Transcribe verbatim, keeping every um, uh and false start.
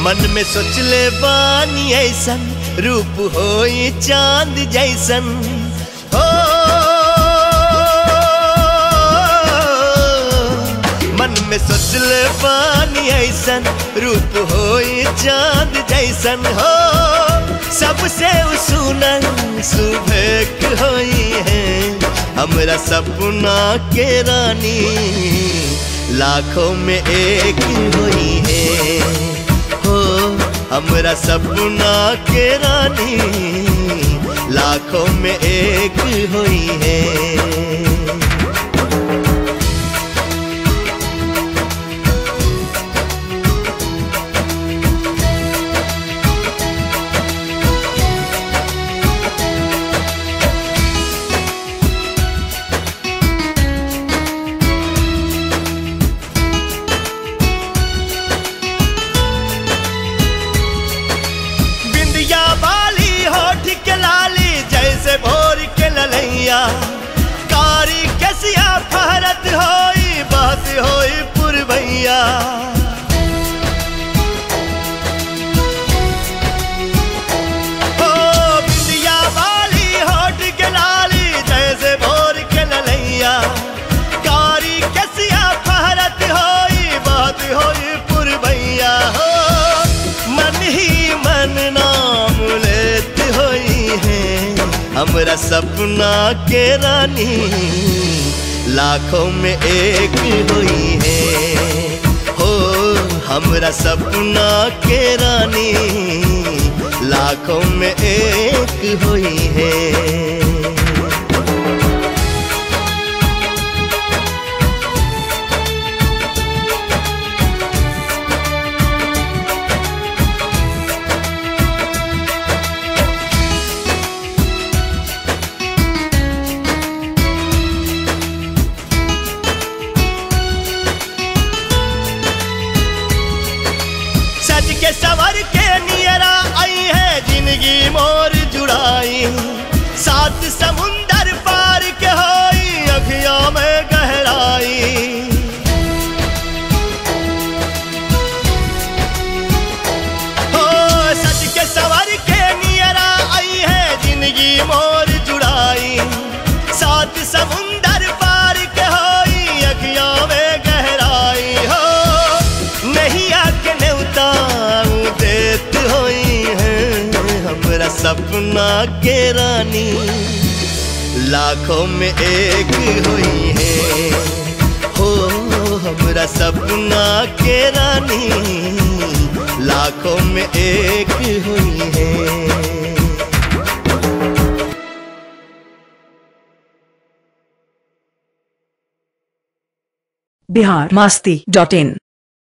मन में सोच ले बानी ऐसन रूप होई चांद जैसन हो। मन में सोच ले बानी ऐसन रूप होई चांद जैसन हो। सबसे सुनर सुबह होई है हमरा सपना के रानी, लाखों में एक होई है हो हमरा सपना के रानी, लाखों में एक होई है। कारी कैसिया फहरत होई बात होई पुरवैया। ओ बिंदिया वाली होठ के लाली जैसे भोर के ललैया। कारी कैसिया फहरत होई बात होई पुरवैया हो। मन ही मन नाम लेत होई है हमरा सपना के रानी, लाखों में एक हुई है हो हमरा सपना के रानी, लाखों में एक हुई है। के सवर के नियरा आई है जिंदगी मोर जुड़ाई। सात समुंदर पार के होई अखियां में गहराई। हो सच के सवर के नियरा आई है जिंदगी मोर जुड़ाई। सात समुंदर पार के होई अखियां में गहराई हो। नहीं आके नेवता देत होई है हमरा सपना के रानी, लाखों में एक हुई है हो हमरा सपना के रानी, लाखों में एक हुई है। बिहार मस्ती डॉट इन